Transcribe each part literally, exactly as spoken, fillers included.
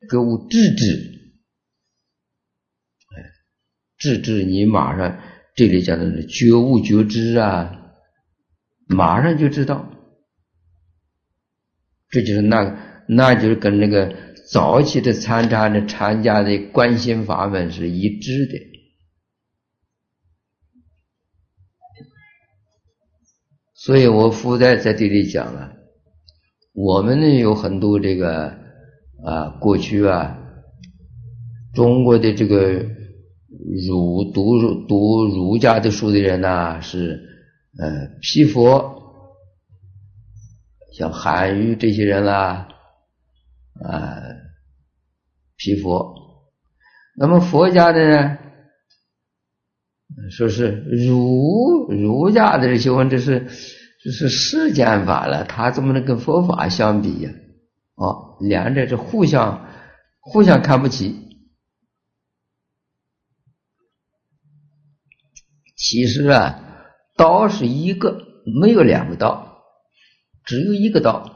格物致知，哎，致知你马上这里讲的是觉悟觉知啊，马上就知道，这就是那那就是跟那个早期的参禅的禅家的观心法门是一致的。所以我附带在这里讲啊，我们呢有很多这个啊过去啊中国的这个儒读读儒家的书的人呐、啊，是呃批佛，像韩愈这些人啦啊批佛。那么佛家的呢，说是儒儒家的修问，这是这是世间法了，他怎么能跟佛法相比呀、啊？哦，两者是互相互相看不起。其实啊，道是一个，没有两个道，只有一个道。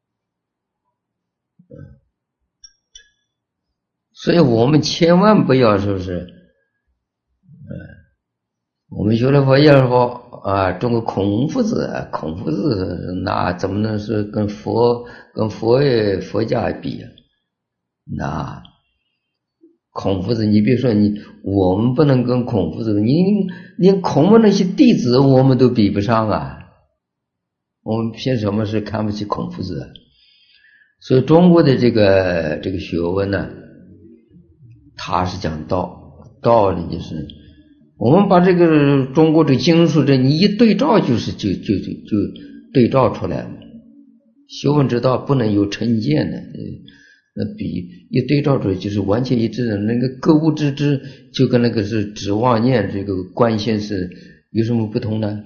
所以我们千万不要说是，呃，我们学了佛教说啊，中国孔夫子，孔夫子那怎么能是跟佛跟佛佛家比啊？那孔夫子，你别说你，我们不能跟孔夫子，你连孔门那些弟子我们都比不上啊！我们凭什么是看不起孔夫子啊？所以中国的这个这个学问呢，它是讲道，道理就是我们把这个中国的经书这你一对照，就是就就就就对照出来了。学问之道不能有成见的。那比一对照出来就是完全一致的，那个格物致知就跟那个是指妄念这个观心是有什么不同呢？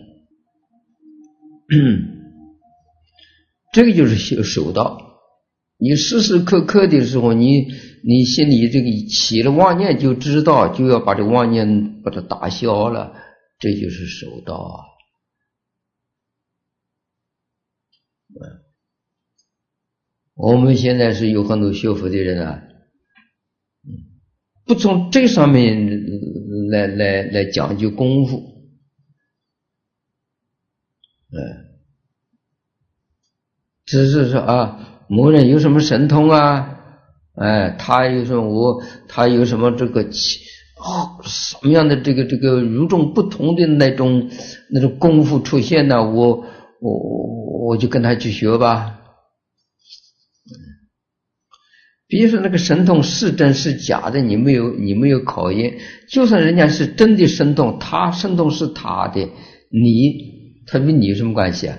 这个就是修守道，你时时刻刻的时候，你你心里这个起了妄念就知道，就要把这妄念把它打消了，这就是守道啊。我们现在是有很多学佛的人啊，不从这上面来来来讲究功夫，嗯，只是说啊，某人有什么神通啊，哎，他有什么我，他有什么这个哦什么样的这个这个与众不同的那种那种功夫出现呢？我我我就跟他去学吧。比如说那个神通是真是假的，你没有你没有考验，就算人家是真的神通，他神通是他的，你他跟你有什么关系啊？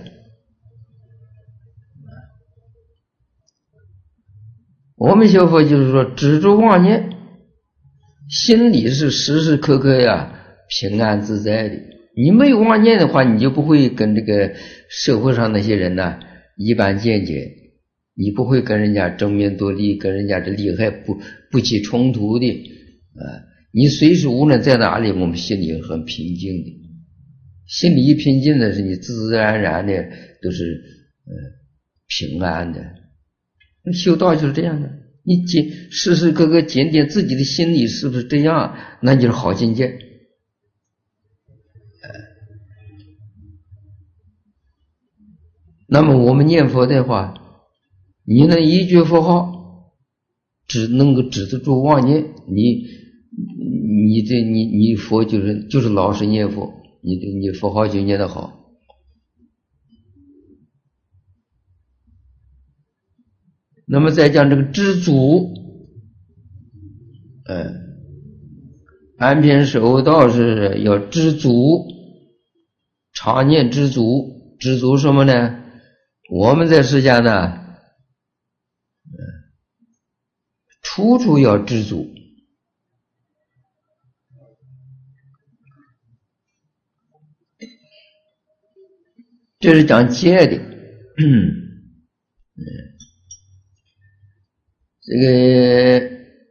我们学佛就是说止住妄念，心里是时时刻刻呀平安自在的。你没有妄念的话，你就不会跟这个社会上那些人呢一般见解，你不会跟人家争名夺利，跟人家这利害不不起冲突的啊。你随时无论在哪里，我们心里很平静的，心里一平静的是你自自然然的都是呃平安的。修道就是这样的，你检时时刻刻检点自己的心理是不是这样，那就是好境界。那么我们念佛的话，你能一句佛号只能够止得住妄念，你你这你你佛就是就是老实念佛，你的你佛号就念得好。那么再讲这个知足，嗯，安偏守道是要知足，常念知足。知足什么呢？我们在世间呢，处处要知足。这是讲戒的。这个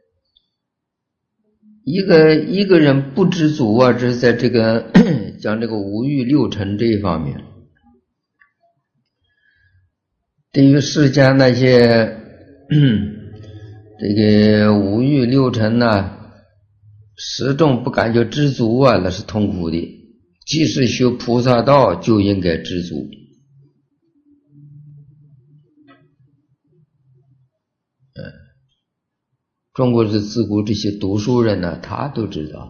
一个一个人不知足啊，这是在这个讲这个五欲六尘这一方面。对于世间那些这个五欲六尘呢，始终不感觉知足啊，那是痛苦的。即使修菩萨道，就应该知足。嗯，中国是自古这些读书人呢，他都知道。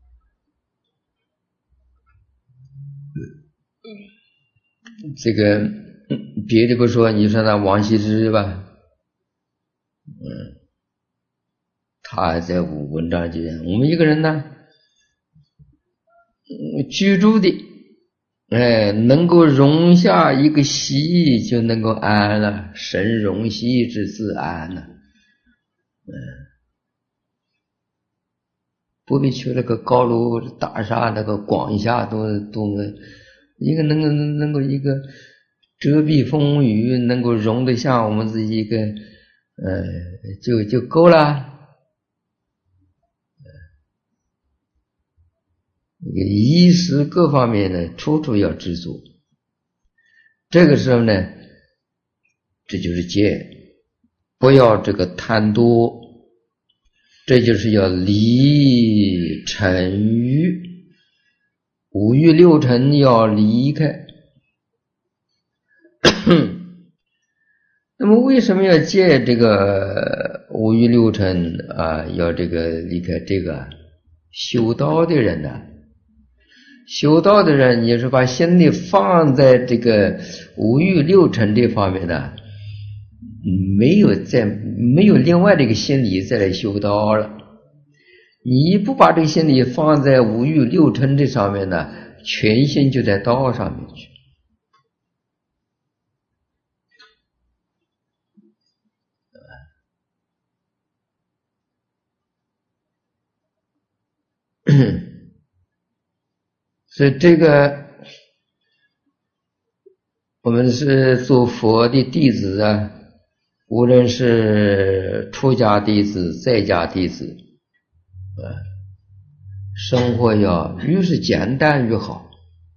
这个别的不说，你说那王羲之吧，嗯，他在文章就讲，我们一个人呢，居住的，哎，能够容下一个息，就能够安了，神容息之自安了，嗯，不必去那个高楼大厦那个光下都都一个能够能够一个遮蔽风雨，能够容得下我们自己一个，呃，就就够了。一个衣食各方面呢，处处要知足。这个时候呢，这就是戒，不要这个贪多，这就是要离尘欲，五欲六尘要离开。那么为什么要戒这个五欲六尘啊？要这个离开这个修道的人呢？修道的人，你是把心力放在这个五欲六尘这方面呢，没有再没有另外的一个心理再来修道了。你不把这个心理放在五欲六尘这上面呢，全心就在道上面去。所以这个我们是做佛的弟子啊，无论是出家弟子在家弟子啊，生活要越是简单越好。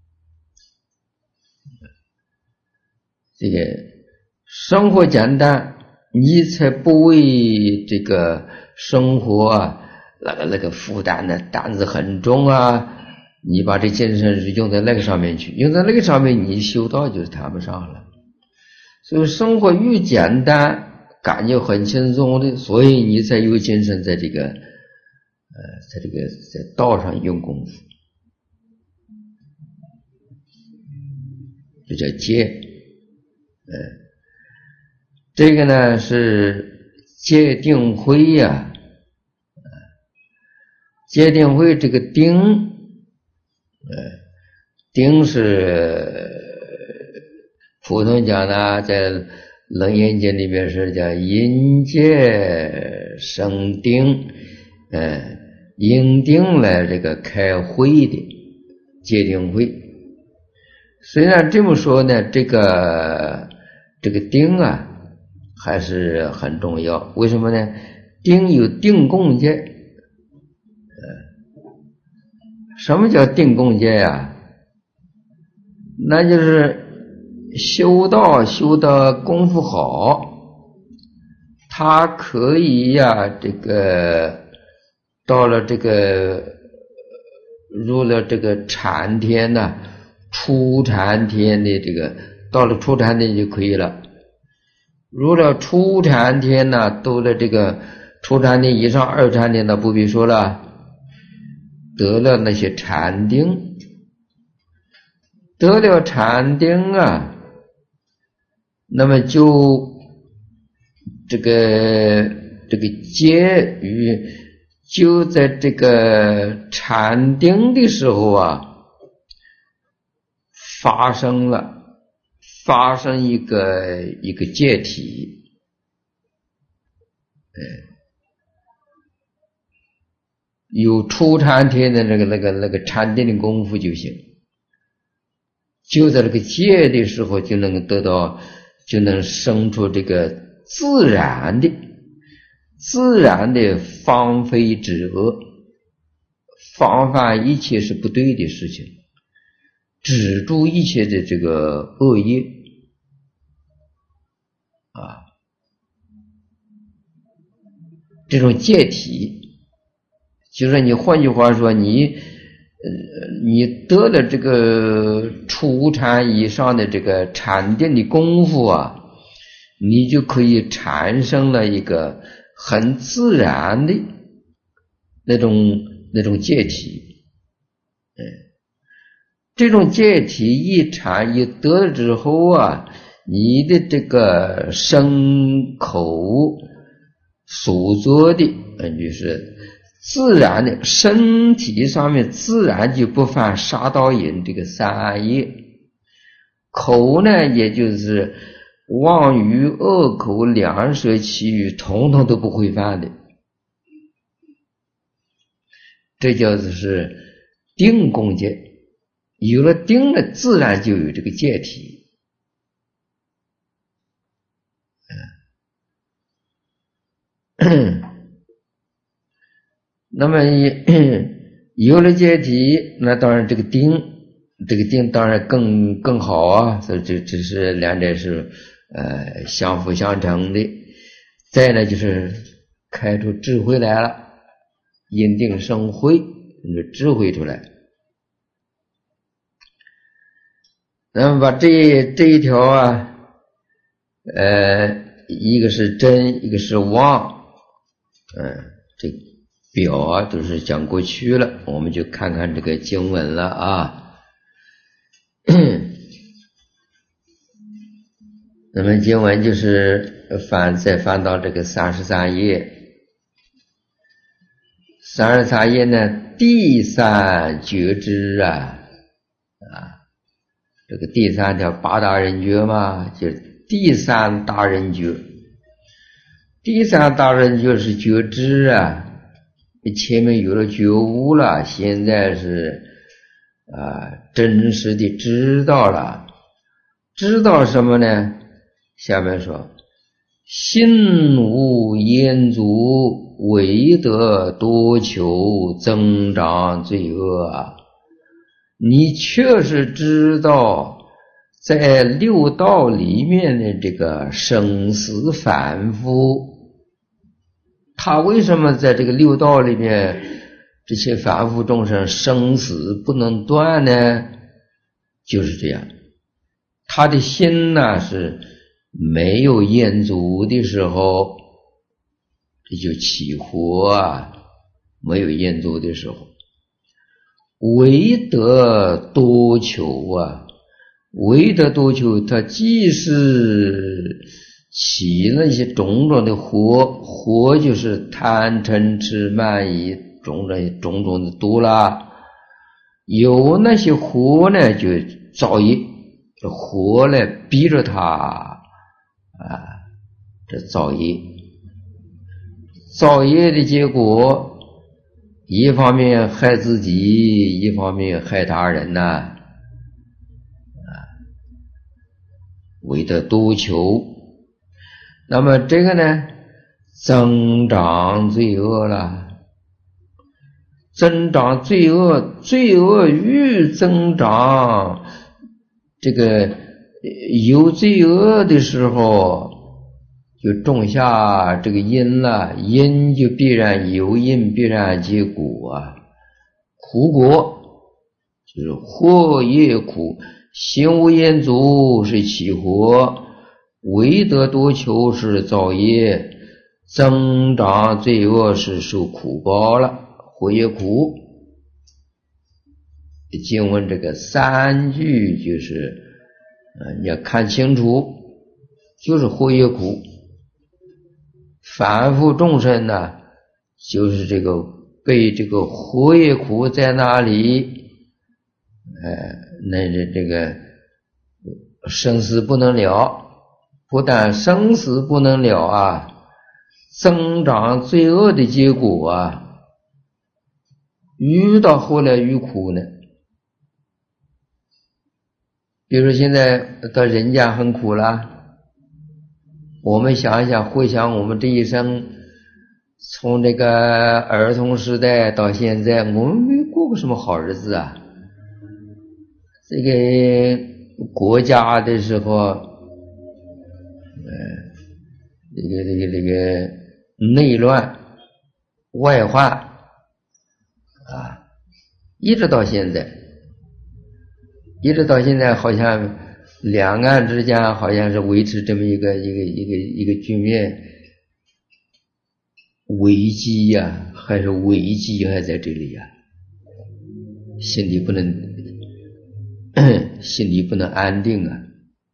这个生活简单，你才不为这个生活啊那个那个负担的担子很重啊，你把这精神用在那个上面去，用在那个上面，你修道就是谈不上了。所以生活越简单，感觉很轻松的，所以你才有精神在这个呃，在这个在道上用功夫，这叫戒。呃，这个呢是戒定慧呀、啊，戒定慧这个定，呃，定是普通讲呢，在楞严经里面是叫因戒生定，呃，因定来这个开慧的戒定慧。虽然这么说呢，这个这个定啊还是很重要。为什么呢？定有定共戒。呃，什么叫定共戒啊？那就是修道修的功夫好，他可以呀、啊，这个到了这个入了这个禅天呢、啊，初禅天的这个到了初禅天就可以了。入了初禅天呢、啊，到了这个初禅天以上二禅天的不必说了，得了那些禅定，得了禅定啊，那么就这个这个戒语就在这个禅定的时候啊发生了，发生一个一个戒体，哎，有初禅天的那个那个那个禅定的功夫就行，就在这个戒的时候就能得到，就能生出这个自然的自然的放非止恶，防范一切是不对的事情，止住一切的这个恶业啊。 这种解体，就是你换句话说，你呃你得了这个初禅以上的这个禅定的功夫啊，你就可以产生了一个很自然的那种那种解体。嗯，这种解体一禅一得之后啊，你的这个身口所做的嗯就是自然的身体上面自然就不犯杀盗淫这个三业，口呢也就是妄语恶口两舌绮语统统都不会犯的，这叫做是定功戒。有了定了，自然就有这个戒体。那么有了戒体，那当然这个定，这个定当然更更好啊。所以这只是两者是呃相辅相成的。再呢就是开出智慧来了，因定生慧，智慧出来。那么把这这一条啊，呃，一个是真，一个是妄，嗯，这表啊都是讲过去了，我们就看看这个经文了啊。那么经文就是翻再翻到这个三十三页，三十三页呢，第三觉知啊啊。这个第三条八大人觉嘛，就是第三大人觉。第三大人觉是觉知啊，前面有了觉悟了，现在是啊真实的知道了。知道什么呢？下面说，心无厌足，唯得多求，增长罪恶啊。你确实知道在六道里面的这个生死反复，他为什么在这个六道里面这些反复众生生死不能断呢？就是这样，他的心呢是没有厌足的时候，这就起火啊，没有厌足的时候，唯得多求啊，唯得多求，它既是起那些种种的火，火就是贪嗔痴慢疑种种种种的多了，有那些火呢就造业，这火来逼着他啊，这造业，造业的结果。一方面害自己，一方面害他人呐、啊，为得多求。那么这个呢，增长罪恶了，增长罪恶，罪恶愈增长，这个有罪恶的时候，就种下这个因了，因就必然有因，必然结果啊。苦果就是祸业苦，心无厌足是起祸，唯得多求是造业，增长罪恶是受苦报了，祸业苦。经文这个三句就是啊，你要看清楚，就是祸业苦。反复众生呢，就是这个被这个祸业苦在那里，呃，那这个生死不能了，不但生死不能了啊，增长罪恶的结果啊，遇到后来愈苦呢。比如说现在到人间很苦了。我们想一想，回想我们这一生，从这个儿童时代到现在，我们没过过什么好日子啊。这个国家的时候，呃，这个这个这个内乱， 外患啊，一直到现在，一直到现在，好像两岸之间好像是维持这么一个一个一个一个局面，危机呀、啊，还是危机还在这里呀、啊，心里不能心里不能安定啊，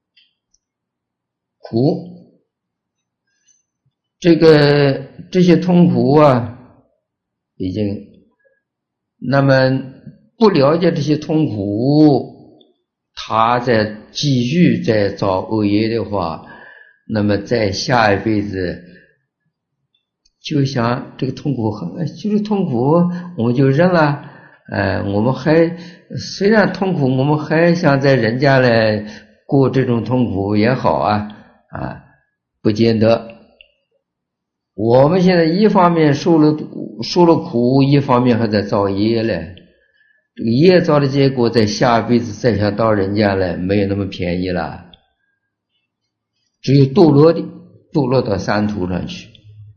苦，这个这些痛苦啊，已经，那么不了解这些痛苦，他再继续再造恶业的话，那么在下一辈子就想这个痛苦就是痛苦，我们就忍了。呃，我们还虽然痛苦，我们还想在人家来过这种痛苦也好啊啊，不见得。我们现在一方面受了受了苦，一方面还在造业嘞。这个业造的结果，在下辈子再想到人家来，没有那么便宜了。只有堕落的，堕落到三途上去，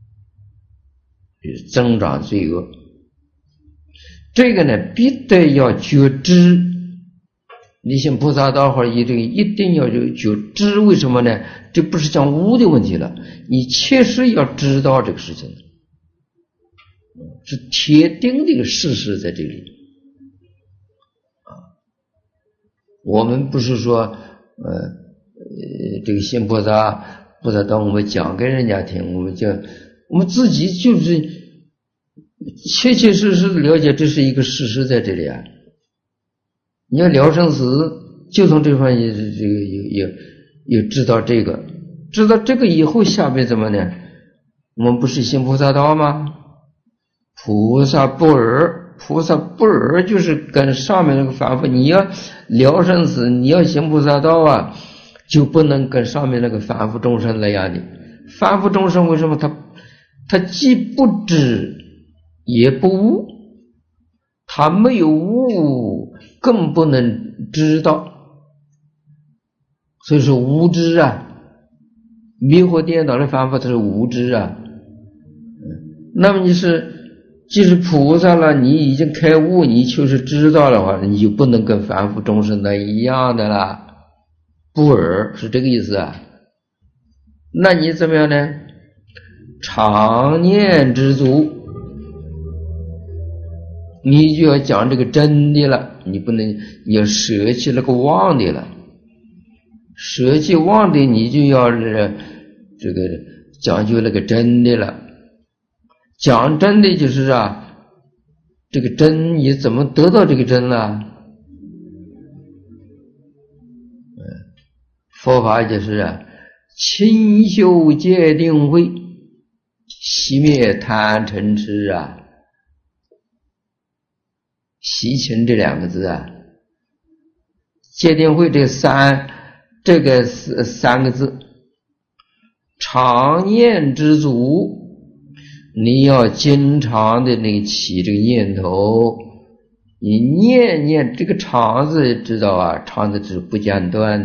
增长罪恶。这个呢，必得要觉知。你信菩萨道话，一定一定要有觉知。为什么呢？这不是讲悟的问题了，你确实要知道这个事情，是铁定的一个事实在这里。我们不是说，呃，这个信菩萨菩萨道我们讲给人家听，我们就我们自己就是切切实实的了解，这是一个事实在这里啊。你要了生死，就从这方面这个也也也知道这个，知道这个以后，下面怎么呢？我们不是信菩萨道吗？菩萨不二，菩萨不二就是跟上面那个凡夫，你要了生死，你要信菩萨道啊，就不能跟上面那个凡夫众生那样的。凡夫众生为什么他他既不知也不悟，他没有悟，更不能知道，所以说无知啊，迷惑颠倒的凡夫他是无知啊。那么你是即使菩萨了，你已经开悟，你就是知道的话，你就不能跟凡夫众生的一样的啦，不尔是这个意思啊。那你怎么样呢？常念知足，你就要讲这个真的了，你不能你要舍弃那个妄的了，舍弃妄的，你就要这个讲究那个真的了。讲真的就是啊，这个真你怎么得到这个真呢？佛法就是啊，勤修戒定慧，熄灭贪嗔痴啊。习勤这两个字啊，戒定慧这三这个三个字，常念知足。你要经常的那个起这个念头，你念念这个常字知道啊，常字是不间断的。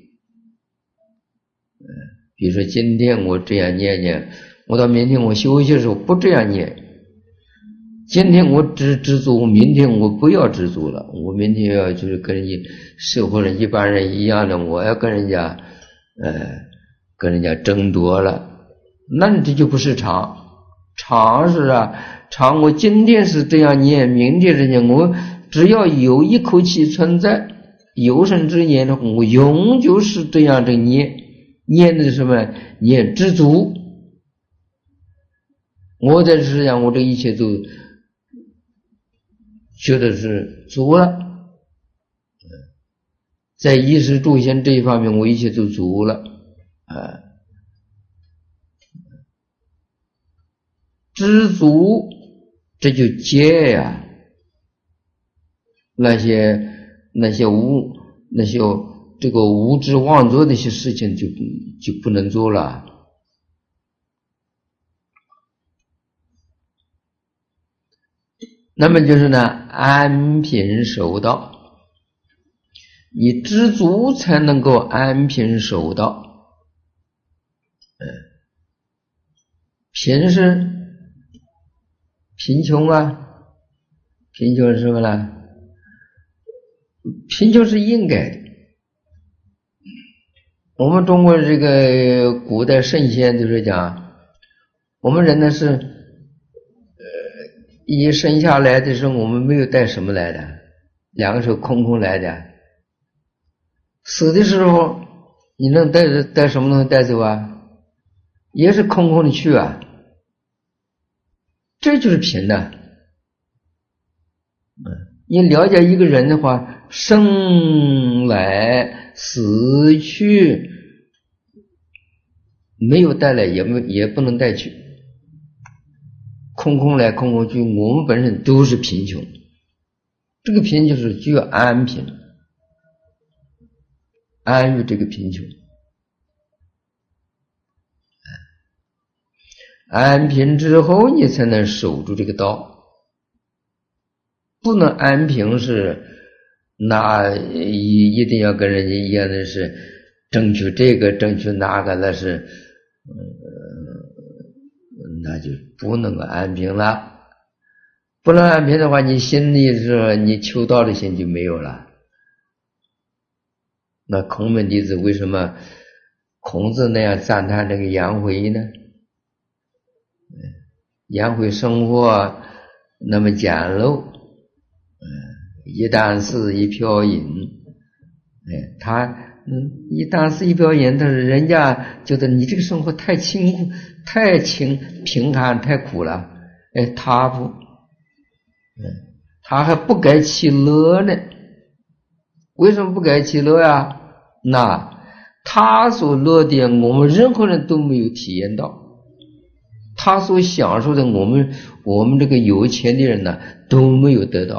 比如说今天我这样念念，我到明天我休息的时候不这样念。今天我只知足，明天我不要知足了，我明天要就是跟人家社会上一般人一样的，我要跟人家呃跟人家争夺了，那这就不是常。常是啊，常我今天是这样念，明天是念，我只要有一口气存在，有生之年的话，我永久是这样的念，念的是什么？念知足。我在世上，我这一切都觉得是足了，在衣食住行这一方面，我一切都足了啊。知足，这就戒呀，那些那些无那些这个无知妄作的一些事情就就不能做了。那么就是呢，安贫守道，你知足才能够安贫守道。嗯，贫是贫穷啊，贫穷是什么呢？贫穷是应该的。我们中国这个古代圣贤都是讲，我们人呢是呃一生下来的时候我们没有带什么来的，两个手空空来的，死的时候你能带带什么东西带走啊？也是空空的去啊。这就是贫的。你了解一个人的话，生来死去没有带来，也没也不能带去，空空来空空去，我们本身都是贫穷。这个贫就是具有安贫，安于这个贫穷。安贫之后你才能守住这个道，不能安贫是那一一定要跟人家一样的是争取这个争取那个，那是呃那就不能够安贫了。不能安贫的话，你心里是你求道的心就没有了。那孔门弟子为什么孔子那样赞叹这个颜回呢？颜回生活那么简陋，一箪食一瓢饮，哎，他嗯一箪食一瓢饮，但是人家觉得你这个生活太清苦、太清贫寒、太苦了，哎，他不，嗯，他还不改其乐呢。为什么不改其乐呀？那他所乐的，我们任何人都没有体验到。他所享受的，我们我们这个有钱的人呢都没有得到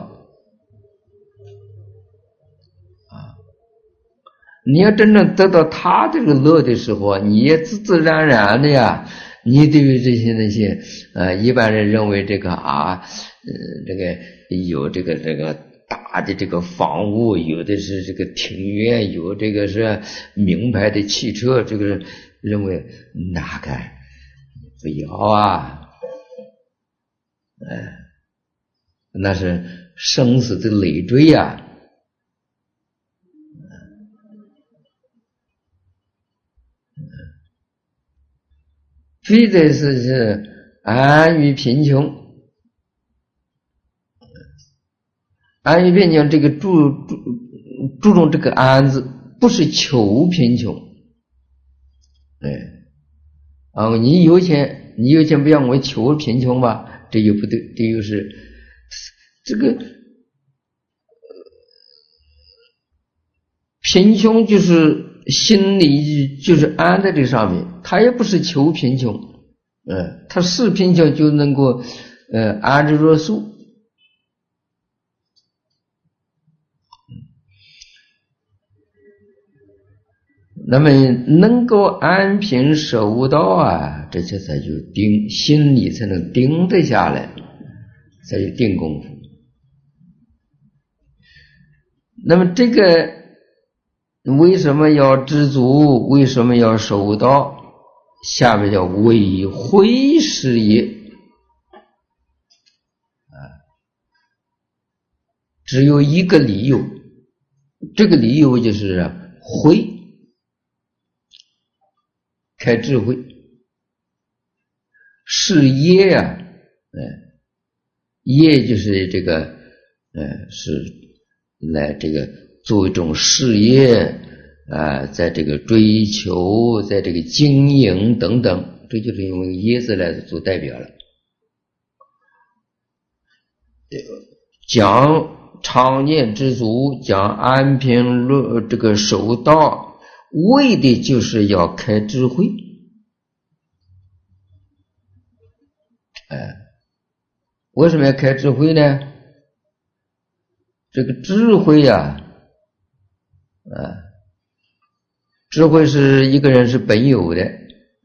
啊！你要真正得到他这个乐的时候，你也自自然然的呀，你对于这些那些呃一般人认为这个啊，呃这个有这个这个大的这个房屋，有的是这个庭院，有这个是名牌的汽车，这个认为那个不要啊，哎，那是生死的累赘呀。非得是是安于贫穷，安于贫穷这个注注注重这个安字，不是求贫穷，哎。啊，你有钱，你有钱不要我求贫穷吧？这又不对，这又是这个贫穷就是心里就是安在这上面，他也不是求贫穷，呃，他是贫穷就能够呃安之若素。那么能够安贫守道啊，这些才就定，心里才能定得下来，才有定功夫。那么这个为什么要知足？为什么要守道？下面叫为慧事业啊，只有一个理由，这个理由就是慧。开智慧，是业啊，哎，业就是这个，呃，是来这个做一种事业啊，在这个追求，在这个经营等等，这就是用业字来做代表了。讲常念知足，讲安贫乐这个守道。为的就是要开智慧，哎，为什么要开智慧呢？这个智慧呀、啊，啊，智慧是一个人是本有的，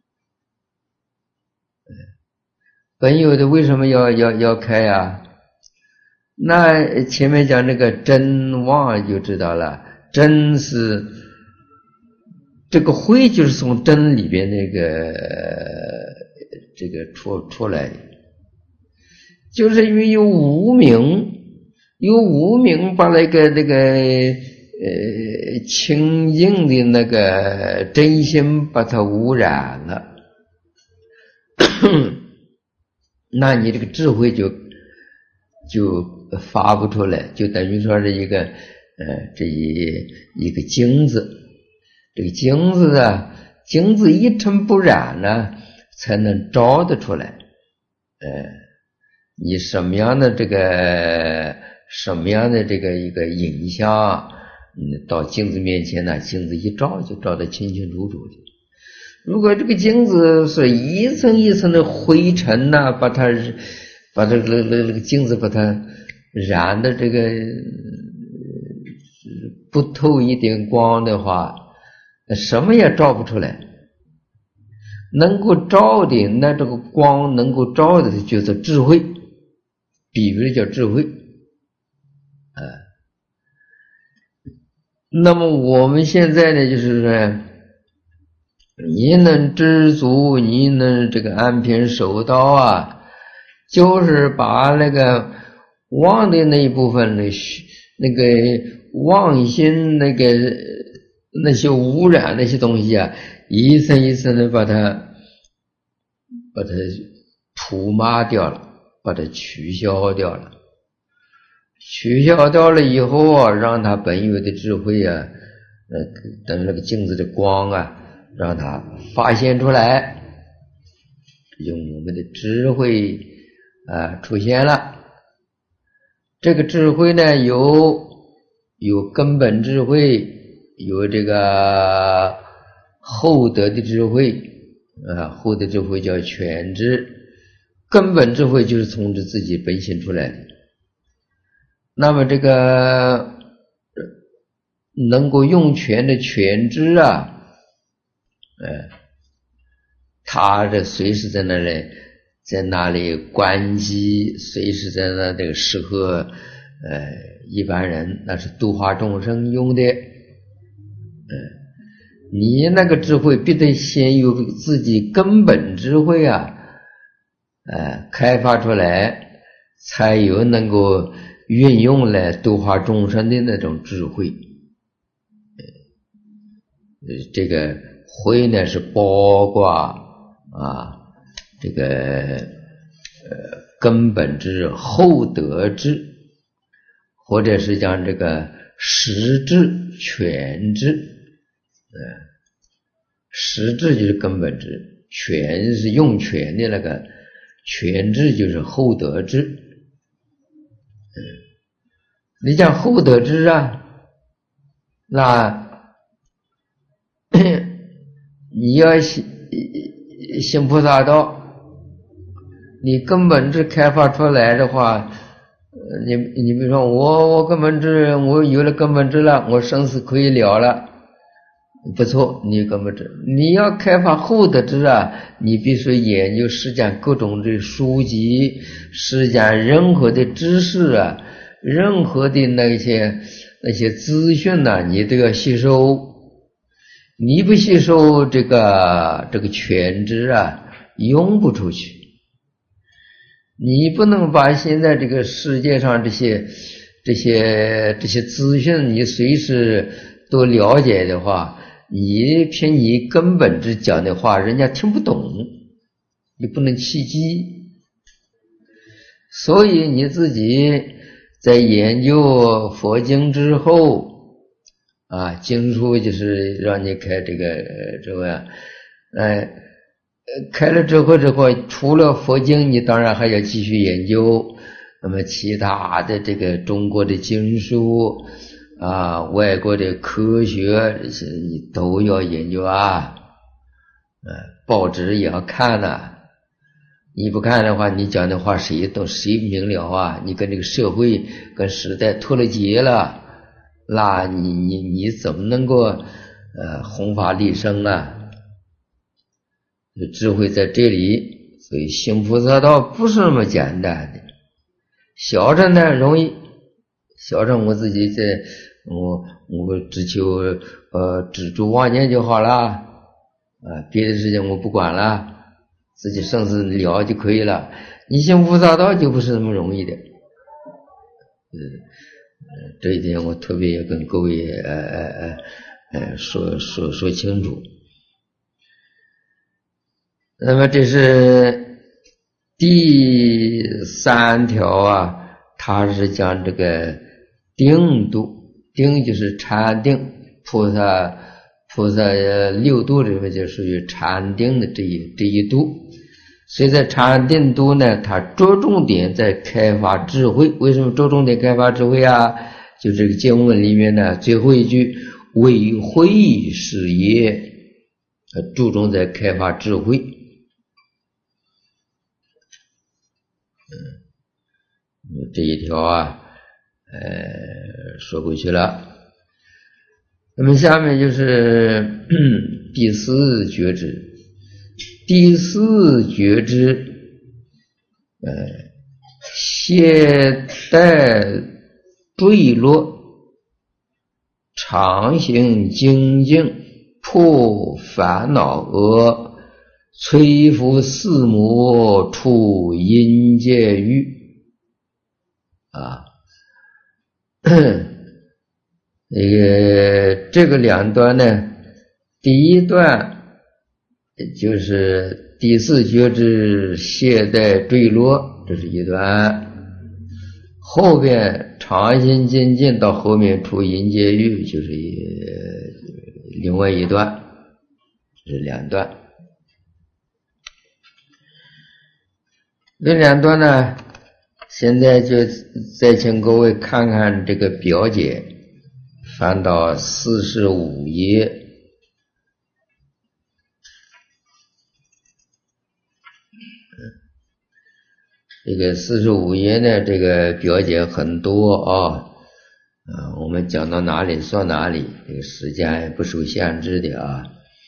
本有的为什么要要要开呀、啊？那前面讲那个真妄就知道了，真是。这个慧就是从真里边那个这个出出来的， 就是因为有无明，有无明把那个那个呃清净的那个真心把它污染了，那你这个智慧就就发不出来，就等于说是一个呃这一一个镜子，这个镜子啊，镜子一尘不染呢，才能照得出来。呃，你什么样的这个什么样的这个一个影像，嗯，到镜子面前呢，镜子一照就照得清清楚楚的。如果这个镜子是一层一层的灰尘呐、啊，把它把这个那个镜子把它染的这个不透一点光的话，什么也照不出来。能够照的，那这个光能够照的就是智慧，比喻的叫智慧啊。那么我们现在呢，就是说你能知足，你能这个安贫守道啊，就是把那个妄的那一部分的那个妄心那个那些污染那些东西啊，一层一层的把它把它涂抹掉了，把它取消掉了。取消掉了以后啊，让它本有的智慧啊，呃，等那个镜子的光啊，让它发现出来，用我们的智慧啊出现了。这个智慧呢，有有根本智慧，有这个厚德的智慧啊，厚德智慧叫全智，根本智慧就是从这自己本性出来的。那么这个能够用全的全智啊，呃，他这随时在那里在那里观机，随时在那这个适合呃一般人，那是度化众生用的。呃，你那个智慧必得先有自己根本智慧啊，呃，开发出来，才有能够运用来度化众生的那种智慧。呃，这个慧呢是包括啊，这个呃根本智、厚德智，或者是讲这个实智、全智。呃，实智就是根本智，全是用全的那个，全智就是厚德智。嗯，你讲厚德智啊，那你要行行菩萨道，你根本智开发出来的话，你你比如说我我根本智，我有了根本智了，我生死可以了了，不错，你根本智。你要开发厚德智啊，你必须研究世间各种的书籍，世间任何的知识啊，任何的那些那些资讯呐、啊，你都要吸收。你不吸收这个这个全知啊，用不出去。你不能把现在这个世界上这些这些这些资讯你随时都了解的话，你凭你根本之讲的话，人家听不懂，你不能契机。所以你自己在研究佛经之后啊，经书就是让你开这个这个呃开了之后之后，除了佛经，你当然还要继续研究。那么其他的这个中国的经书啊，外国的科学这些你都要研究啊。呃，报纸也要看呐、啊。你不看的话，你讲的话谁都谁明了啊？你跟这个社会跟时代脱了节了。那你你你怎么能够呃弘法利生啊？智慧在这里，所以行菩萨道不是那么简单的。小乘呢容易，小乘我自己在我我只求呃止住妄念就好了啊，别的事情我不管了，自己生死了就可以了。 你行菩萨道就不是那么容易的。呃，这一点我特别要跟各位呃呃呃说说说清楚。那么这是第三条啊，它是讲这个定度，定就是禅定，菩萨菩萨六度里面就属于禅定的这一这一度。所以在禅定度呢，它着重点在开发智慧。为什么着重点开发智慧啊？就这个经文里面呢，最后一句为慧是业，注重在开发智慧。嗯，这一条啊，呃，说过去了。那么下面就是第四觉知。第四觉知，呃，懈怠坠落，常行精进，破烦恼恶，摧伏四魔，除阴界狱。啊，那个这个两段呢，第一段就是第四觉知懈怠坠落，这是一段，后边常行精进到后面除阴界狱就是另外一段，这是两段。这两段呢，现在就再请各位看看这个表解，翻到四十五页。这个四十五页呢，这个表解很多啊，啊，我们讲到哪里算哪里，这个时间也不受限制的啊。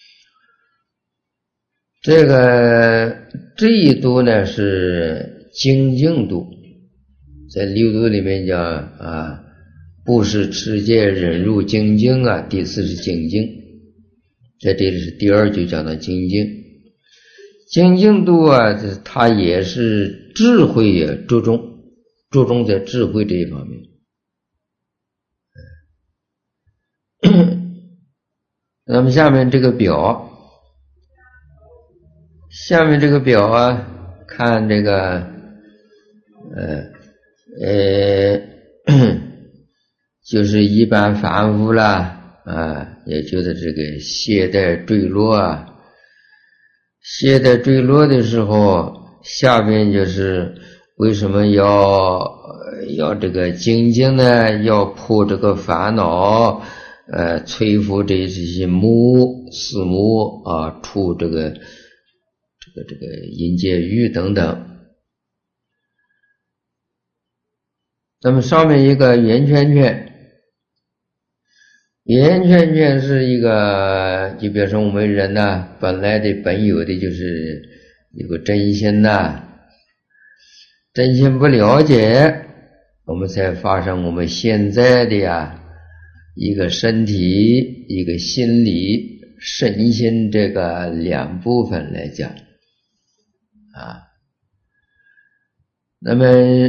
这个这一度呢是精进度，在六度里面讲啊，布施、持戒、忍辱、精进啊，第四是精进，在这里是第二就讲到精进。精进度啊，它也是智慧也着重，着重在智慧这一方面。那么下面这个表，下面这个表啊，看这个，呃呃，就是一般凡夫啦，啊，也就是这个懈怠坠落啊。懈怠坠落的时候，下边就是为什么要要这个精进呢？要破这个烦恼，呃，摧伏这些魔四魔啊，除这个这个这个阴界狱等等。那么上面一个圆圈圈。圆圈圈是一个，就比如说我们人呢、啊，本来的本有的就是有个真心呐、啊，真心不了解，我们才发生我们现在的呀一个身体、一个心理、身心这个两部分来讲啊。那么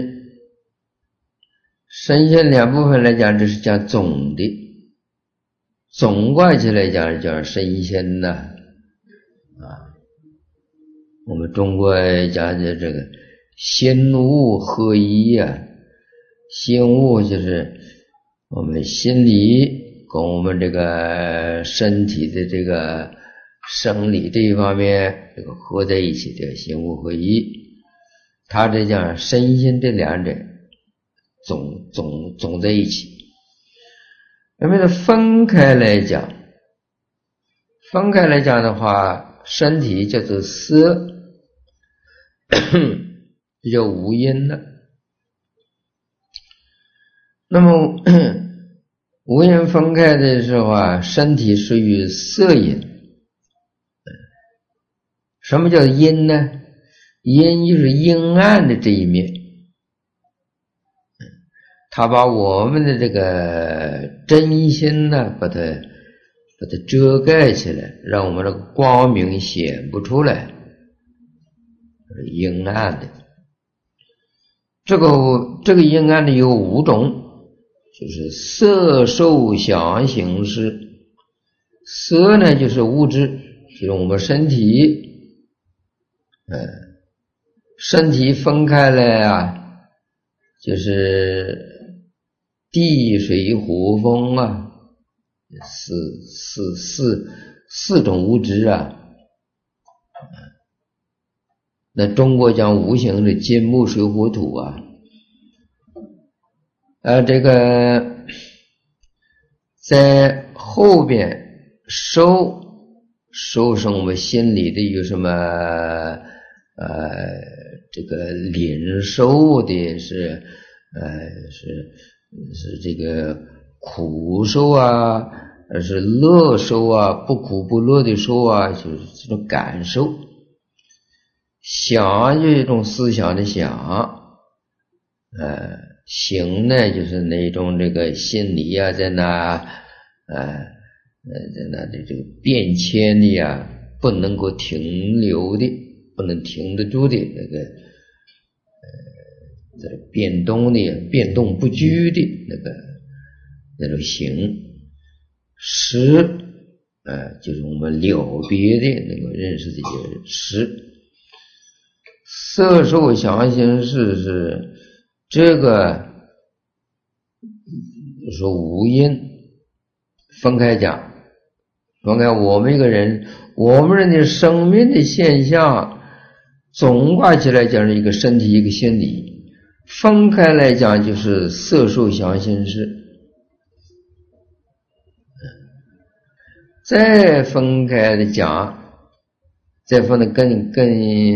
身心两部分来讲，这是讲总的。总贯起来讲叫身心呐，啊，我们中国讲的这个心物合一呀、啊，心物就是我们心理跟我们这个身体的这个生理这一方面这个合在一起的心物合一，它这讲身心这两者总总总在一起。那么分开来讲，分开来讲的话，身体叫做色，这叫无因的。那么无因分开的时候啊，身体属于色因。什么叫阴呢？阴就是阴暗的这一面。他把我们的这个真心呢，把它把它遮盖起来，让我们的光明显不出来，是阴暗的。 这个这个阴暗的有五种，就是色受想行识。色呢就是物质，就是我们身体，嗯，身体分开来啊，就是地水火风啊，四四四四种物质啊。那中国讲无形的金木水火土啊，呃，这个在后边受受是我们心里的有什么呃这个领受的是呃是是这个苦受啊，是乐受啊，不苦不乐的受啊，就是这种感受。想就是一种思想的想，呃，行呢就是那种这个心理啊，在那呃呃在那的这个变迁的呀，不能够停留的，不能停得住的那个呃这变动的变动不居的那个那种行。识呃就是我们了别的那个认识的就是识。色受想行识是这个说无因分开讲，分开我们一个人我们人的生命的现象总挂起来讲是一个身体一个心理，分开来讲就是色受想行识。再分开的讲，再分的更更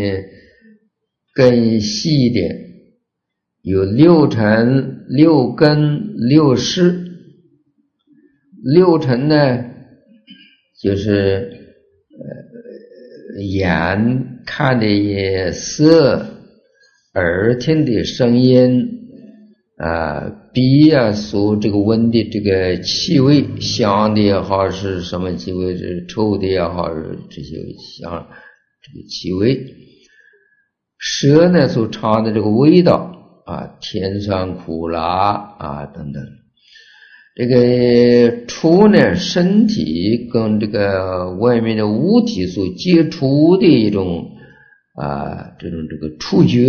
更细一点，有六尘、六根、六识。六尘呢，就是呃眼看的色，耳听的声音，啊，鼻啊所这个闻的这个气味，香的也好是什么气味，是臭的也好是这些香这个气味。舌呢所尝的这个味道啊，甜酸苦辣啊等等。这个触呢，身体跟这个外面的物体所接触的一种啊这种这个触觉。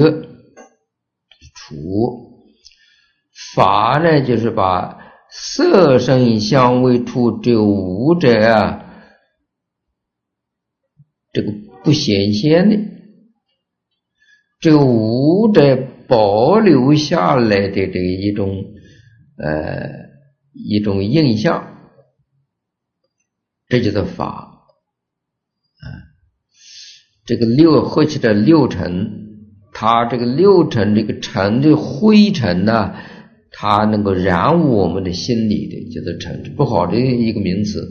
触法呢，就是把色声香味触这五者啊，这个不显现的这五者保留下来的这个一种呃一种印象，这就是法啊。这个六合起来六尘，它这个六尘这个尘的灰尘呢、啊，它能够染污我们的心理的，叫做尘，不好的一个名词。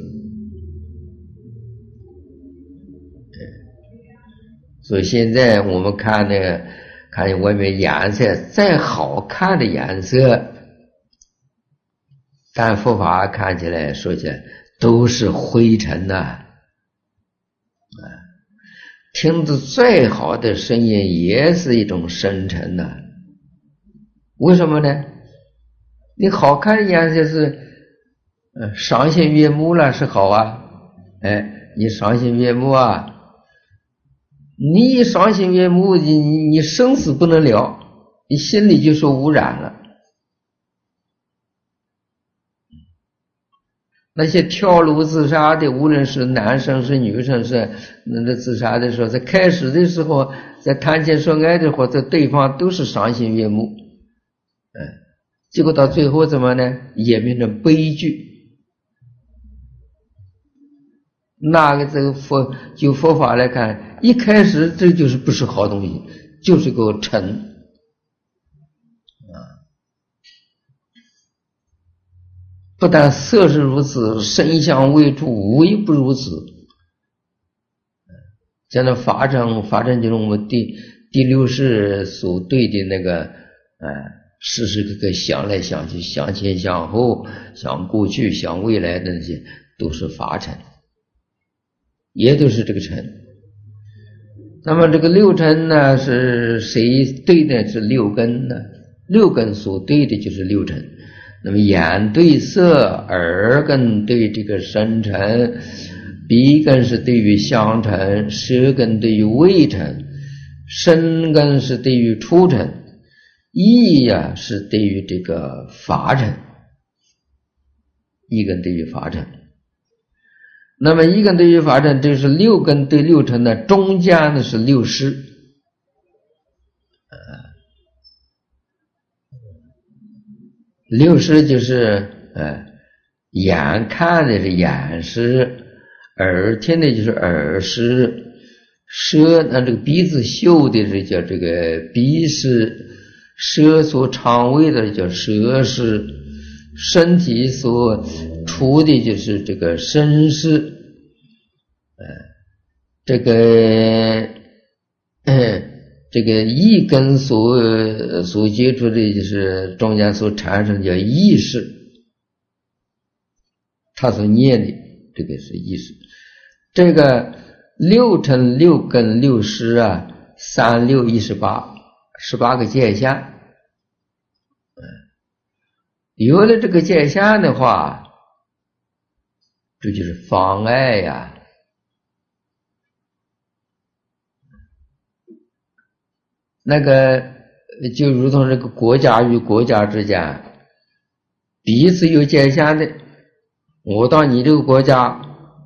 所以现在我们看那个看外面颜色再好看的颜色，但佛法看起来说起来都是灰尘呐、啊，听着再好的声音也是一种深沉呐、啊。为什么呢？你好看的颜色是呃赏心悦目了是好啊，哎，你赏心悦目啊，你一赏心悦目，你你生死不能了，你心里就受污染了。那些跳楼自杀的，无论是男生是女生是那个自杀的时候，在开始的时候，在谈情说爱的时候，这对方都是赏心悦目，嗯，结果到最后怎么呢？演变成悲剧。那个这个佛就佛法来看，一开始这就是不是好东西，就是个尘。不但色是如此，声香味触无一不如此。像那法尘，法尘就是我们第第六识所对的那个，呃，时时刻刻想来想去，想前想后，想过去想未来的那些，都是法尘，也都是这个尘。那么这个六尘呢，是谁对的？是六根呢？ 六根所对的就是六尘。那么眼对色，耳根对这个声尘，鼻根是对于香尘，舌根对于味尘，身根是对于触尘，意呀、啊、是对于这个法尘，一根对于法尘。那么一根对于法尘，这是六根对六尘的中间的是六识。六识就是呃，眼看的是眼识，耳听的就是耳识，舌那这个鼻子嗅的是叫这个鼻识，舌所肠胃的叫舌识，身体所触的就是这个身识，呃，这个呃。这个意根所所接触的就是中间所产生的叫意识，他所念的这个是意识。这个六尘六根六识啊，三六一十八，十八个界限。有了这个界限的话，这就是妨碍呀。那个就如同这个国家与国家之间彼此有界限的，我到你这个国家，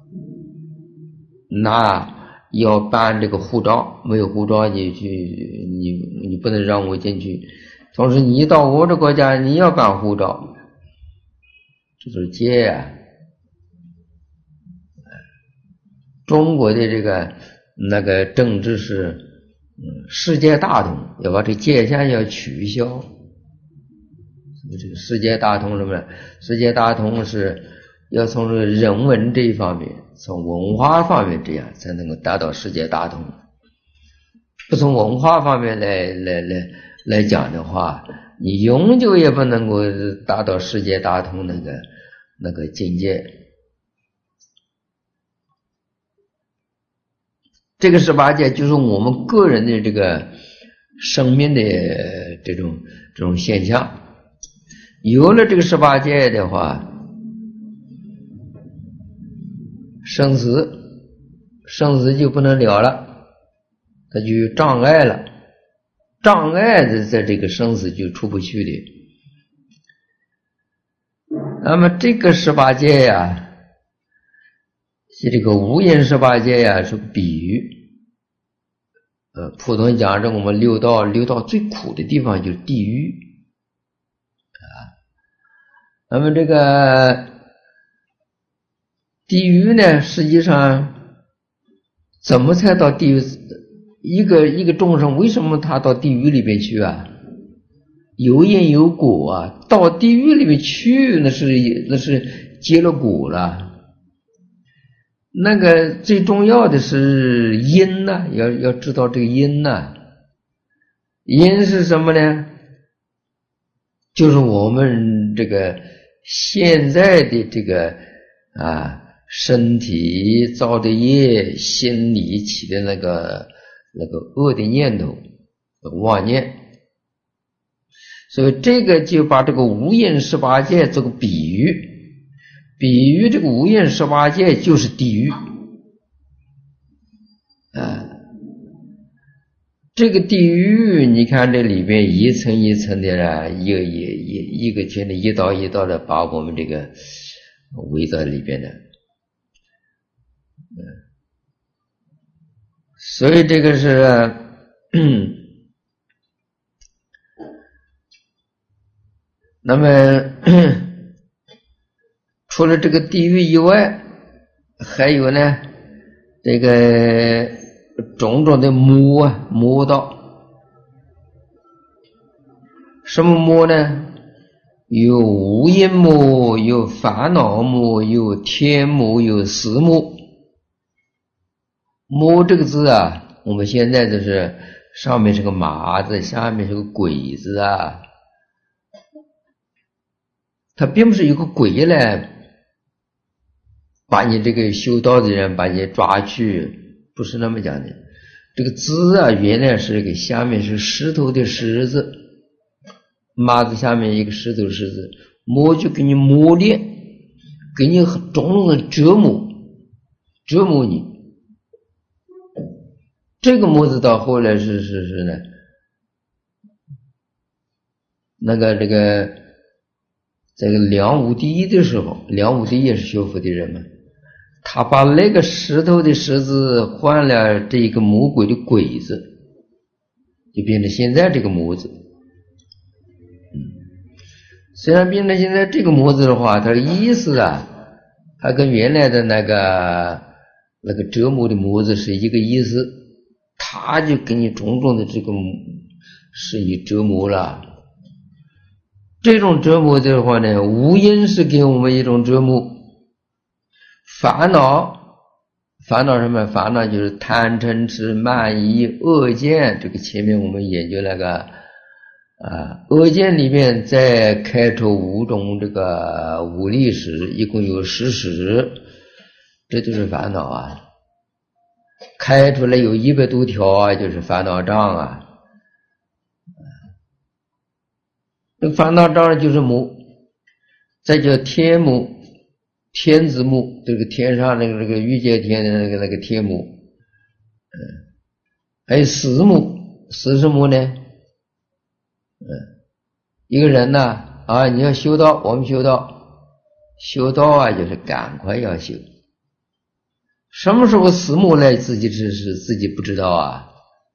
那要办这个护照，没有护照你去你你不能让我进去，同时你到我这国家你要办护照，这就是界啊。中国的这个那个政治是世界大同，要把这界限要取消。这个世界大同什么呢？世界大同是要从这个人文这一方面，从文化方面，这样才能够达到世界大同。不从文化方面来来来来讲的话，你永久也不能够达到世界大同那个那个境界。这个十八界就是我们个人的这个生命的这种这种现象。有了这个十八界的话，生死生死就不能了了，它就有障碍了，障碍的在这个生死就出不去的。那么这个十八界呀，是这个无因十八界呀，是比喻。呃，普通讲是我们六道，六道最苦的地方就是地狱啊。那么这个地狱呢，实际上怎么才到地狱？一个一个众生为什么他到地狱里边去啊？有因有果啊，到地狱里面去，那是那是结了果了。那个最重要的是因呢、啊，要要知道这个因呢、啊。因是什么呢？就是我们这个现在的这个啊身体造的业，心里起的那个那个恶的念头，那个妄念。所以这个就把这个无因十八界这个比喻。比喻这个无因十八界就是地狱啊，这个地狱你看这里边一层一层的啊，一个一一一个圈的一道一道的把我们这个围在里边的，所以这个是那么除了这个地狱以外，还有呢这个种种的魔啊魔道。什么魔呢？有无因魔，有烦恼魔，有天魔，有死魔。魔这个字啊，我们现在就是上面是个马字，下面是个鬼字啊，它并不是有个鬼来把你这个修道的人把你抓去，不是那么讲的。这个字啊，原来是个下面是石头的石字， 麻子下面一个石头石子，魔就给你磨练，给你种种的折磨，折磨你。这个魔子到后来是是是呢，那个这个这个梁武帝的时候，梁武帝也是学佛的人嘛，他把那个石头的石子换了这一个魔鬼的鬼子，就变成现在这个魔子。虽然变成现在这个模子的话，它的意思啊，还跟原来的那个那个折磨的模子是一个意思，他就给你种种的这个是以折磨了。这种折磨的话呢，无因是给我们一种折磨，烦恼，烦恼什么？烦恼就是贪嗔痴慢疑恶见，这个前面我们研究那个。啊，恶见里面再开出五种这个五力识，一共有十识，这就是烦恼啊。开出来有一百多条啊，就是烦恼障啊。这烦恼障就是魔，再叫天魔，天子魔，这个天上那个那个欲界天的那个那个天魔。嗯，还有死魔，死什么呢？嗯，一个人呢啊，你要修道，我们修道，修道啊，就是赶快要修。什么时候死魔来，自己是是自己不知道啊。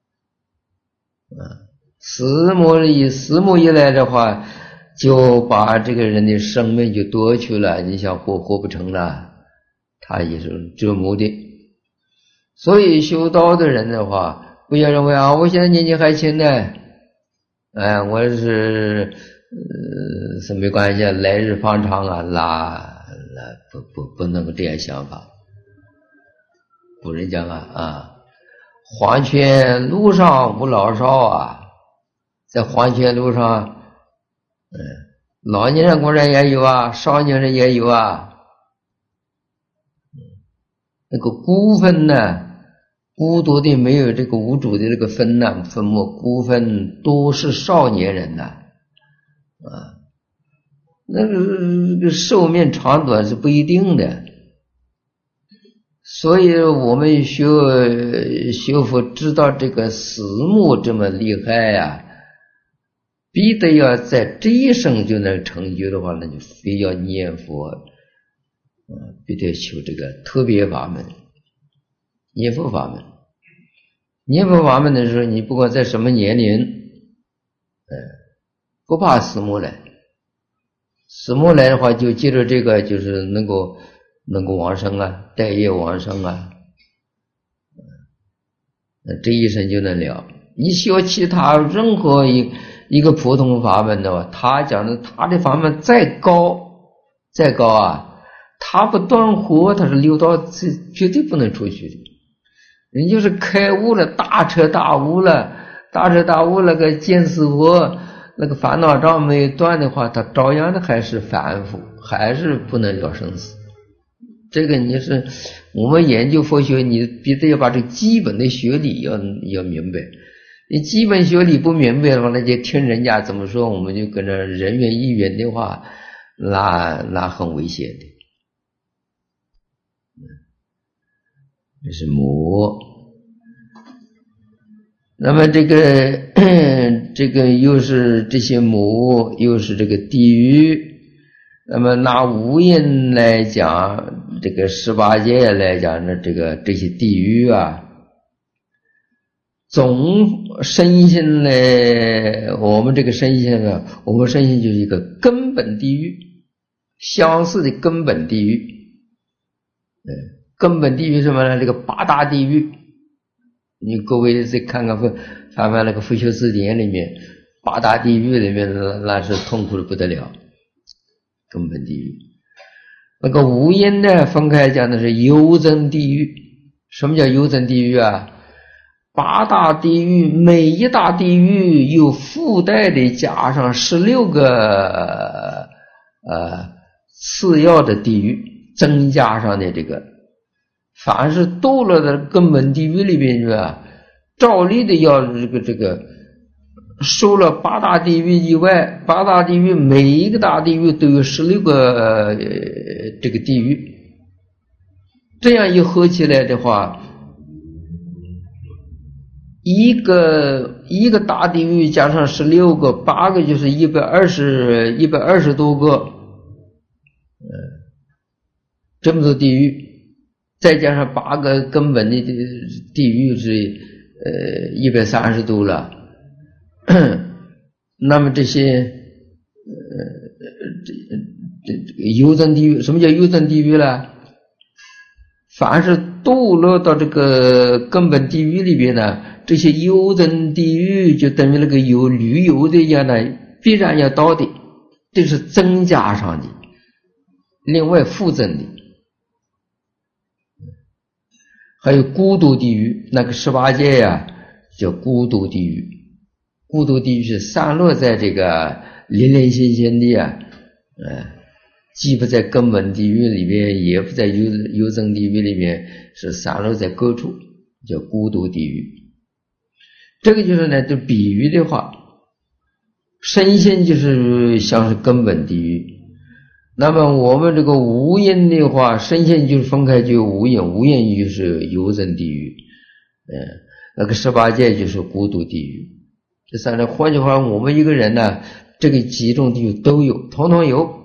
啊，死魔一死魔一来的话，就把这个人的生命就夺去了，你想活活不成了，他也是折磨的。所以修道的人的话，不要认为啊，我现在年纪还轻呢。哎，我是呃是没关系，来日方长啊，那那不不不能够这样想法。古人讲啊啊，黄泉路上无老少啊，在黄泉路上，嗯，老年人固然也有啊，少年人也有啊。那个孤坟呢？孤独的没有这个无主的这个分呢，分末孤分都是少年人呐，啊，那个寿命长短是不一定的，所以我们学学佛知道这个死末这么厉害呀、啊，必得要在这一生就能成就的话，那就非要念佛，啊，必须求这个特别法门。念佛法门，念佛法门的时候，你不管在什么年龄，呃，不怕死魔来。死魔来的话，就借着这个，就是能够能够往生啊，带业往生啊，那这一生就能了。你学其他任何一一个普通法门的话，他讲的他的法门再高再高啊，他不断活，他是六道是绝对不能出去的。人就是开悟了，大彻大悟了，大彻大悟那个见思佛，那个烦恼障没断的话，他照样的还是凡夫，还是不能了生死。这个你是我们研究佛学，你必须要把这基本的学理要要明白。你基本学理不明白的话，那就听人家怎么说，我们就跟着人云亦云的话，那那很危险的。这是魔。那么这个这个又是这些魔，又是这个地狱。那么拿无因来讲，这个十八界来讲呢，这个这些地狱啊，总身心呢，我们这个身心啊，我们身心就是一个根本地狱，相似的根本地狱。嗯。根本地狱什么呢？这个八大地狱，你各位再看看翻翻翻那个佛学字典里面，八大地狱里面那那是痛苦的不得了。根本地狱，那个无因呢，分开讲的是幽增地狱。什么叫幽增地狱啊？八大地狱，每一大地狱又附带的加上十六个呃次要的地狱，增加上的这个。凡是堕落的根本地狱里边去啊，照例的要这个这个受了八大地狱以外，八大地狱每一个大地狱都有十六个、呃、这个地狱，这样一合起来的话，一个一个大地狱加上十六个，八个就是一百二十一百二十多个，呃，这么多地狱，再加上八个根本的地狱是呃一百三十多了。那么这些呃这这这个幽增地狱，什么叫幽增地狱呢？凡是堕落到这个根本地狱里边呢，这些幽增地狱就等于那个有旅游的一样的，必然要到的，这是增加上的，另外附赠的。还有孤独地狱，那个十八界呀、啊，叫孤独地狱。孤独地狱是散落在这个零零星星的啊，呃，既不在根本地狱里面，也不在幽幽增地狱里面，是散落在各处，叫孤独地狱。这个就是呢，就比喻的话，身心就是像是根本地狱。那么我们这个无因的话，身心就是分开就无因，无因就是幽增地狱，嗯、呃，那个十八界就是孤独地狱。这三种，换句话，我们一个人呢，这个几种地狱都有，统统有。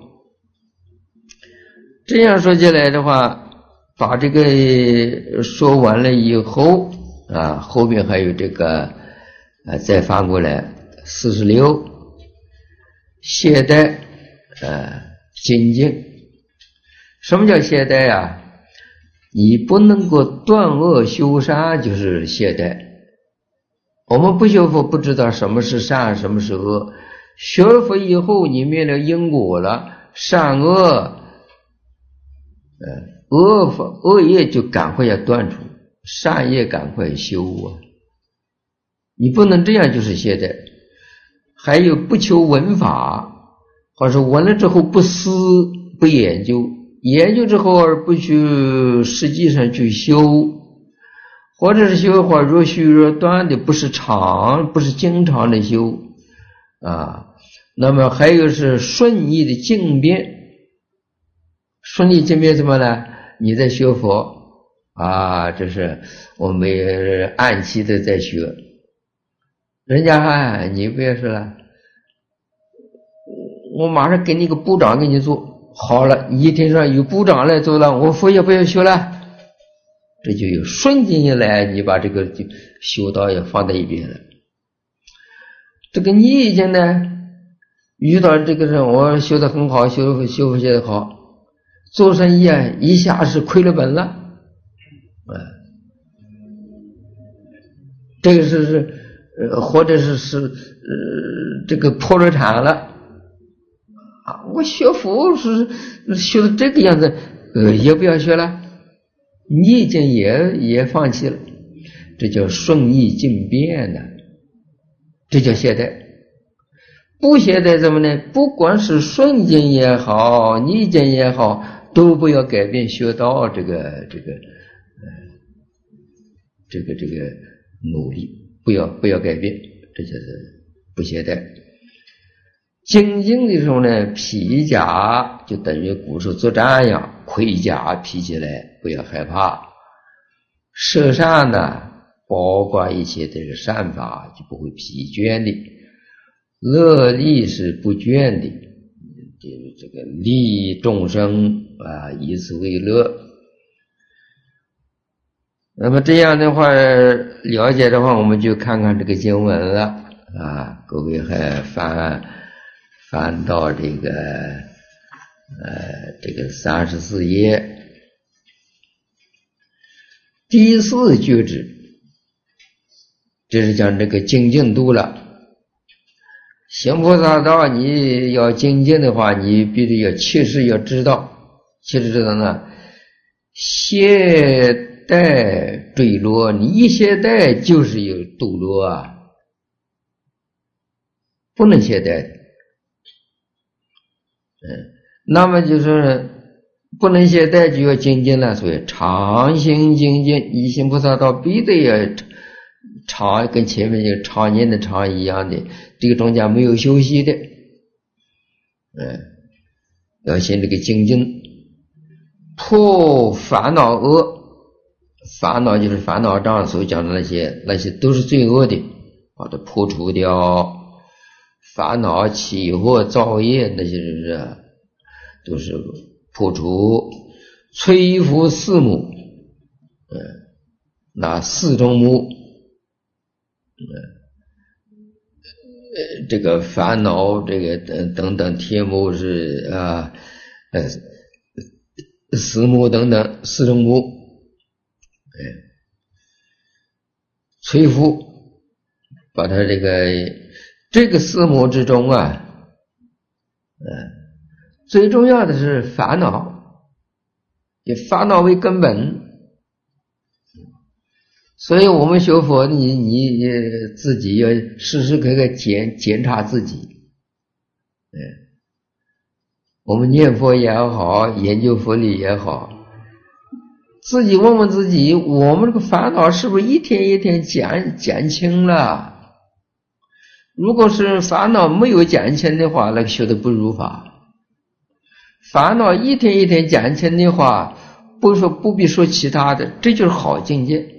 这样说起来的话，把这个说完了以后啊，后面还有这个啊，再翻过来四十六，懈怠，呃，精进。什么叫懈怠啊？你不能够断恶修善，就是懈怠。我们不学佛，不知道什么是善，什么是恶。学了佛以后，你灭了因果了，善恶，呃，恶恶业就赶快要断除，善业赶快修啊！你不能这样，就是懈怠。还有不求闻法，或者说闻了之后不思不研究，研究之后而不去实际上去修。或者是修法若虚若断的，不是常，不是经常的修啊。那么还有是顺意的境变，顺意境变什么呢？你在学佛啊，这是我们按期的在学，人家喊你不要说了，我马上给你个部长给你做好了，你一听说有部长来做了，我佛也不要学了。这就有瞬间一来，你把这个修道也放在一边了。这个逆境呢，遇到这个人，我修得很好，修修学得好，做生意啊，一下是亏了本了，啊，这个是是呃，或者是是呃，这个破了产了啊，我学佛是学的这个样子，呃，也不要学了。逆境也也放弃了，这叫顺逆境变的，这叫懈怠。不懈怠怎么呢？不管是顺境也好，逆境也好，都不要改变学道这个这个呃这个这个努力，不要不要改变，这就是不懈怠。精进的时候呢，披甲就等于古时作战一样，盔甲披起来，不要害怕。摄善呢，包括一切这个善法，就不会疲倦的。乐利是不倦的，这个利众生啊，以此为乐。那么这样的话，了解的话，我们就看看这个经文了啊。各位还翻翻到这个呃这个三十四页第四句子，这是讲这个精进度了。行菩萨道，你要精进的话，你必须要切实要知道，切实知道呢，懈怠坠落，你一懈怠就是有堕落啊，不能懈怠的。嗯，那么就是不能懈怠，就要精进了，所以常行精进，一行菩萨道必得要长跟前面这个常年的常一样的，这个中间没有休息的，嗯，要信这个精进，破烦恼恶，烦恼就是烦恼障所讲的那些，那些都是罪恶的，把它破除掉，烦恼起惑造业那些是不是都是破除，摧伏四母，嗯，那四种母，呃，这个烦恼，这个等等等天母是啊，呃，四母等等四种母，哎，摧伏，把它这个这个四母之中啊，嗯，最重要的是烦恼，以烦恼为根本。所以我们学佛，你你自己要时时刻刻检检查自己。嗯，我们念佛也好，研究佛理也好，自己问问自己，我们这个烦恼是不是一天一天减减轻了？如果是烦恼没有减轻的话，那个学的不如法。烦恼一天一天减轻的话，不说不必说其他的，这就是好境界。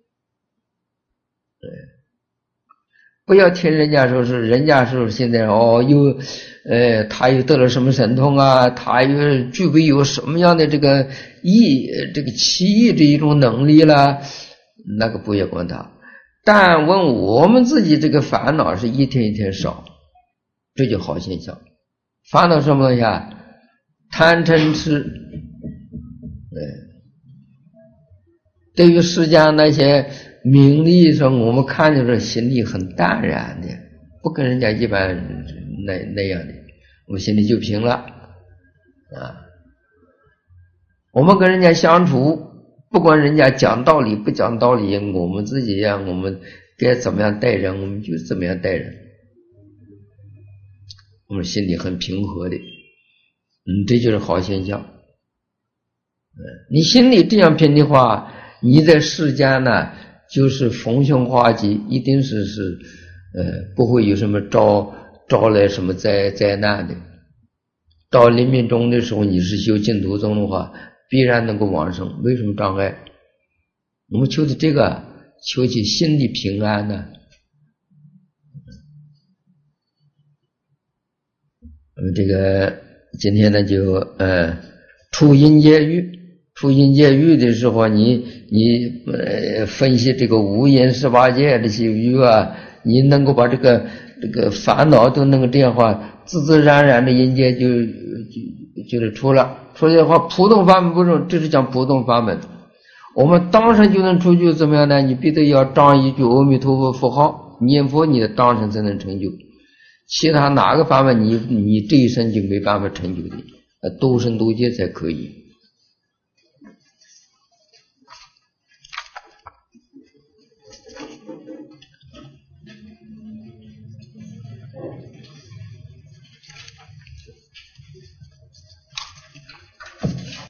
不要听人家说是人家说现在哦又呃他又得了什么神通啊，他又具备有什么样的这个异这个奇异的一种能力啦，那个不要管他，但问我们自己这个烦恼是一天一天少，这就好现象。烦恼什么东西啊？贪嗔痴，呃对于世间那些名利上，我们看就是心里很淡然的，不跟人家一般那那样的，我们心里就平了啊。我们跟人家相处，不管人家讲道理不讲道理，我们自己呀，我们该怎么样待人，我们就怎么样待人，我们心里很平和的，嗯，这就是好现象。嗯，你心里这样平的话，你在世间呢，就是逢凶化吉，一定是是呃不会有什么招招来什么灾灾难的。到临命终的时候，你是修净土宗的话，必然能够往生，没什么障碍。我们求的这个，求其心里平安呢。我们这个今天呢就呃出阴界狱。出阴界狱的时候，你你呃分析这个五阴十八界这些狱啊，你能够把这个这个烦恼都能够这样话，自自然然的阴界就就就是出了。出来的话，普通法门不是，这是讲普通法门。我们当时就能出去，怎么样呢？你必须要仗一句阿弥陀佛佛号，念佛，你的当时才能成就。其他哪个法门你你这一生就没办法成就的，呃，多生多劫才可以。